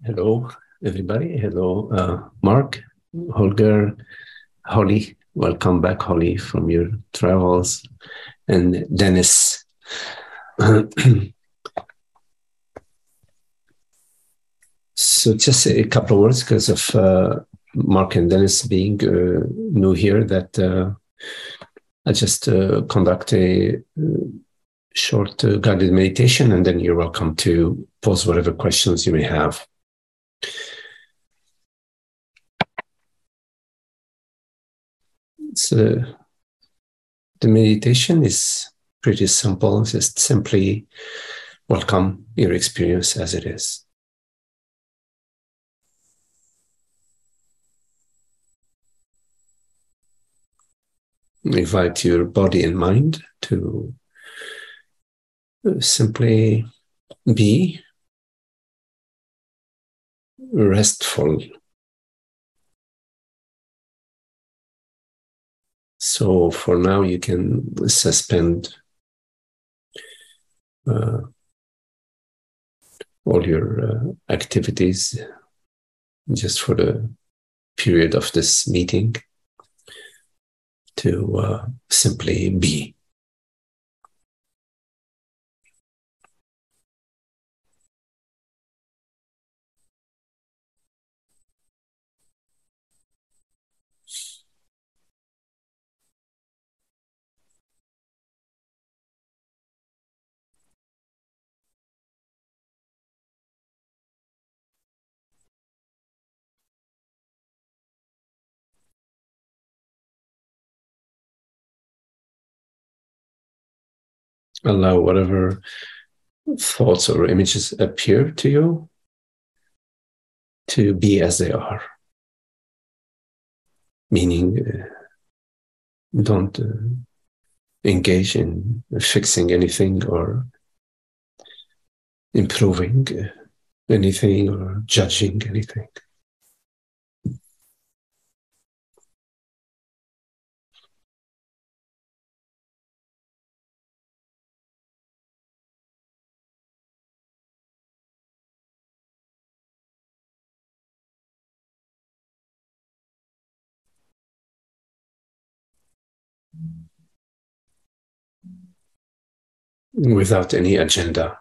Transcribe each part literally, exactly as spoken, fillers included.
Hello, everybody. Hello, uh, Mark, Holger, Holly. Welcome back, Holly, from your travels, and Dennis. So just a couple of words because of uh, Mark and Dennis being uh, new here that uh, I just uh, conduct a uh, short uh, guided meditation, and then you're welcome to pose whatever questions you may have. So the meditation is pretty simple. Just simply welcome your experience as it is. Invite your body and mind to simply be restful. So for now, you can suspend uh, all your uh, activities just for the period of this meeting to uh, simply be. Allow whatever thoughts or images appear to you to be as they are. Meaning, uh, don't uh, engage in fixing anything or improving anything or judging anything. Without any agenda.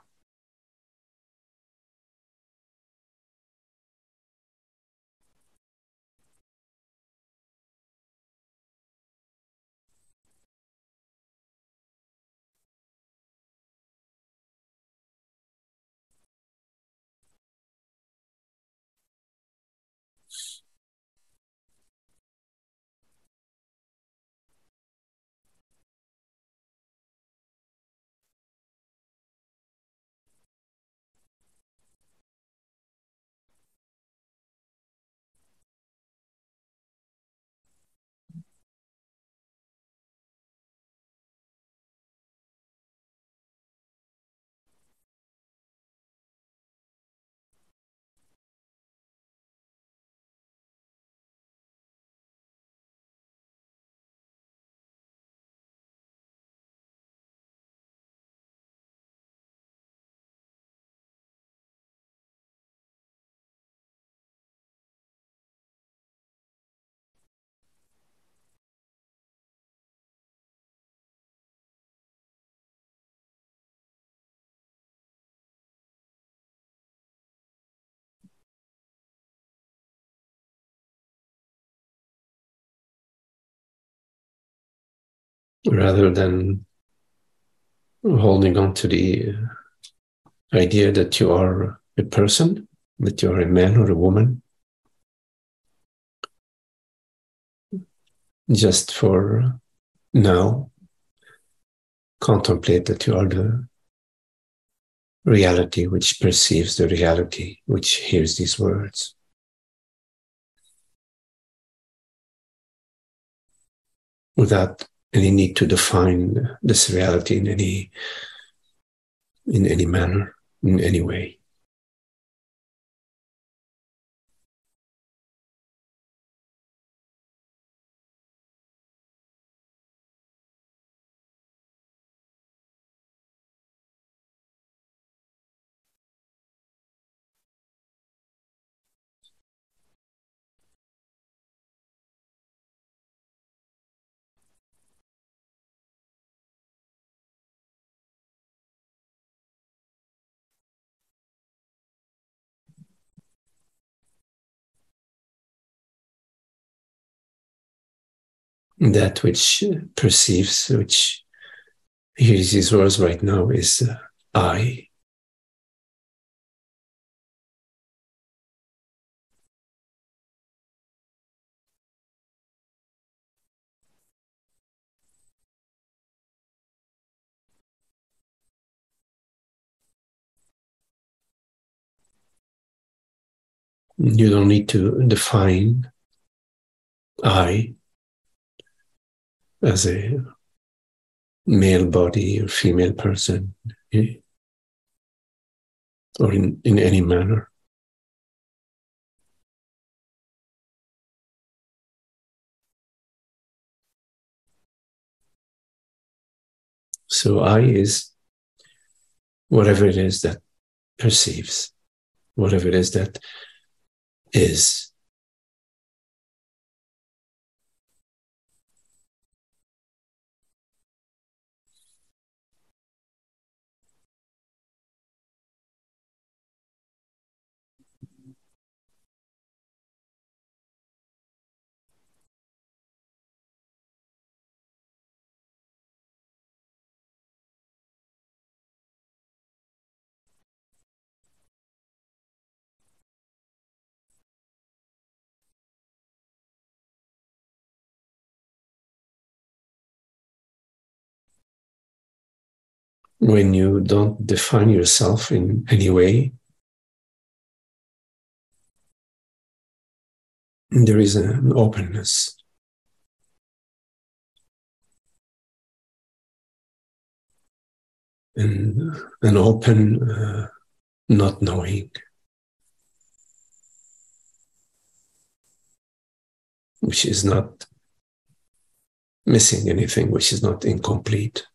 Rather than holding on to the idea that you are a person, that you are a man or a woman, just for now, contemplate that you are the reality which perceives the reality which hears these words. Without any need to define this reality in any in any manner, in any way. that which perceives, which hears these words right now, is uh, I. You don't need to define I as a male body or female person, eh? Or in, in any manner. So I is whatever it is that perceives, whatever it is that is. When you don't define yourself in any way, there is an openness. And an open uh, not knowing, which is not missing anything, which is not incomplete.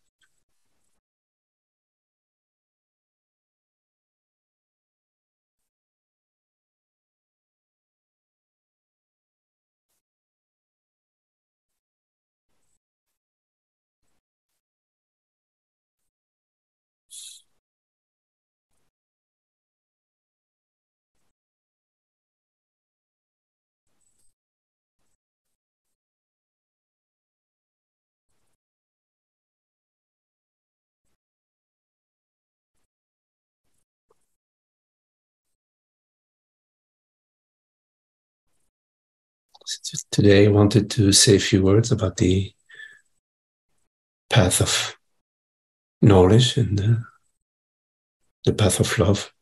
Today, I wanted to say a few words about the path of knowledge and the, the path of love.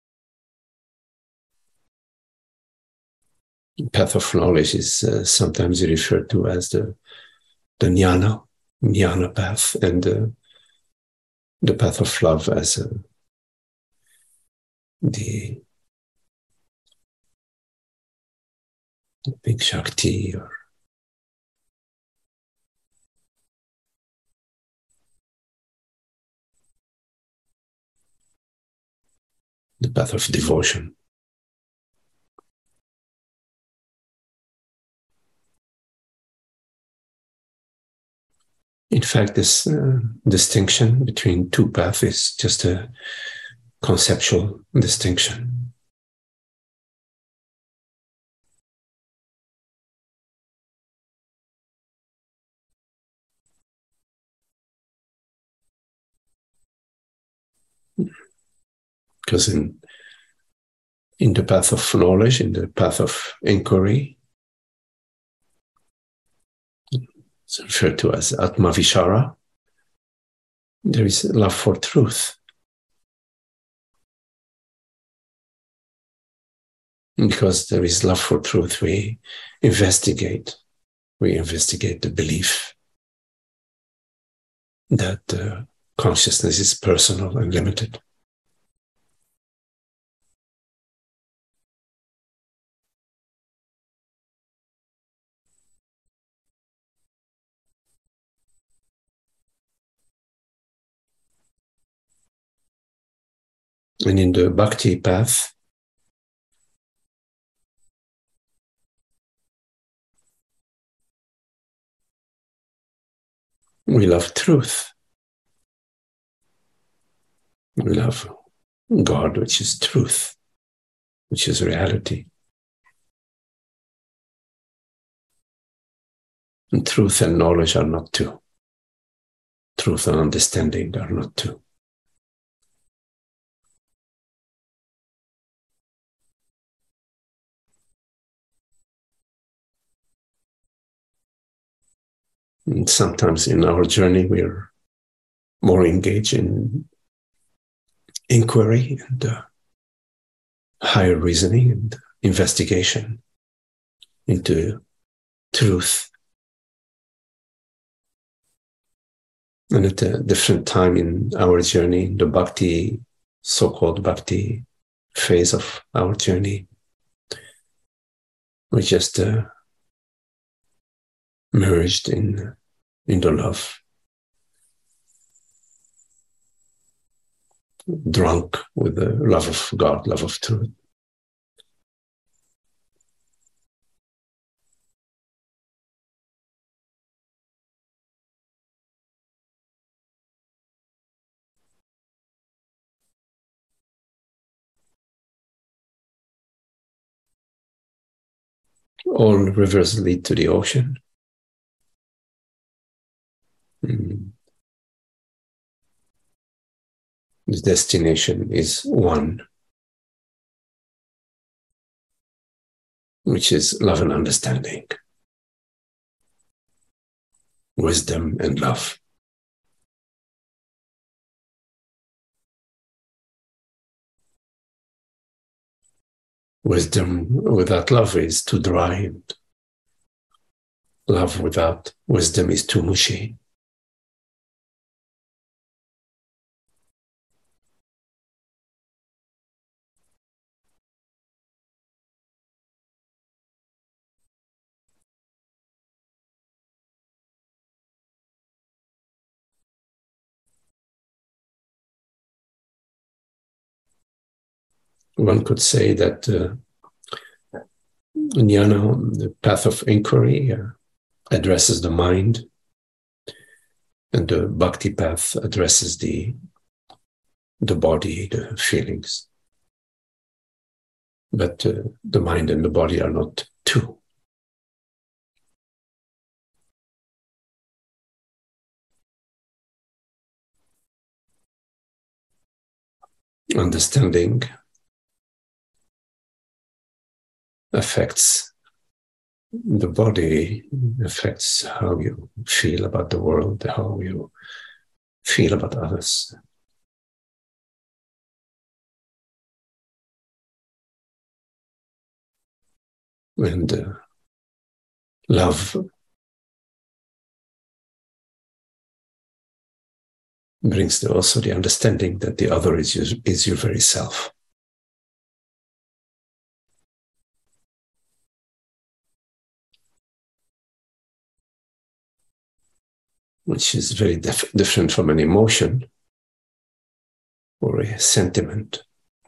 The path of knowledge is uh, sometimes referred to as the, the jnana, jnana path, and uh, the path of love as uh, the big Shakti, or the path of devotion. In fact, this uh, distinction between two paths is just a conceptual distinction. Because in, in the path of knowledge, in the path of inquiry, it's referred to as Atma Vishara, there is love for truth. Because there is love for truth, we investigate. We investigate the belief that uh, consciousness is personal and limited. And in the bhakti path, we love truth. We love God, which is truth, which is reality. And truth and knowledge are not two. Truth and understanding are not two. And sometimes in our journey, we're more engaged in inquiry and uh, higher reasoning and investigation into truth. And at a different time in our journey, the bhakti, so-called bhakti phase of our journey, we just uh, merged in, in the love, drunk with the love of God, love of truth. All rivers lead to the ocean. Mm. The destination is one, which is love and understanding, wisdom and love. Wisdom without love is too dry, and love without wisdom is too mushy. One could say that uh, jnana, the path of inquiry, uh, addresses the mind, and the bhakti path addresses the, the body, the feelings. But uh, the mind and the body are not two. Understanding affects the body, affects how you feel about the world, how you feel about others. And uh, love brings the, also the understanding that the other is your, is your very self. Which is very dif- different from an emotion or a sentiment.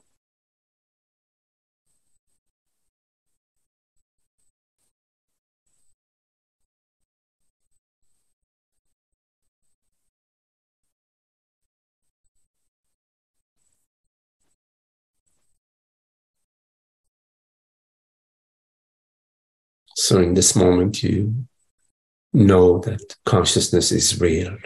So in this moment, you know that consciousness is real.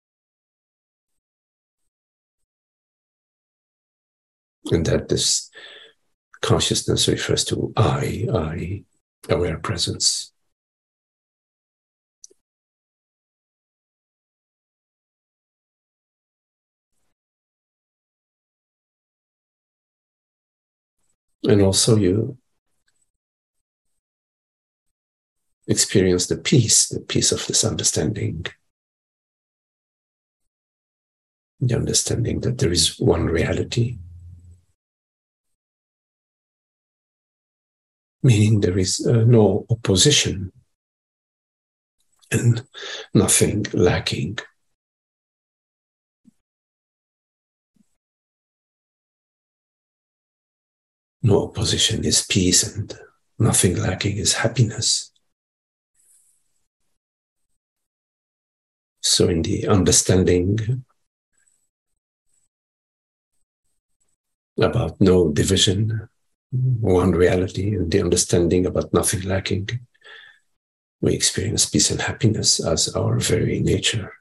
And that this consciousness refers to I, I, aware presence. And also you experience the peace, the peace of this understanding. The understanding that there is one reality. Meaning there is uh, no opposition and nothing lacking. No opposition is peace, and nothing lacking is happiness. So in the understanding about no division, one reality, and the understanding about nothing lacking, we experience peace and happiness as our very nature.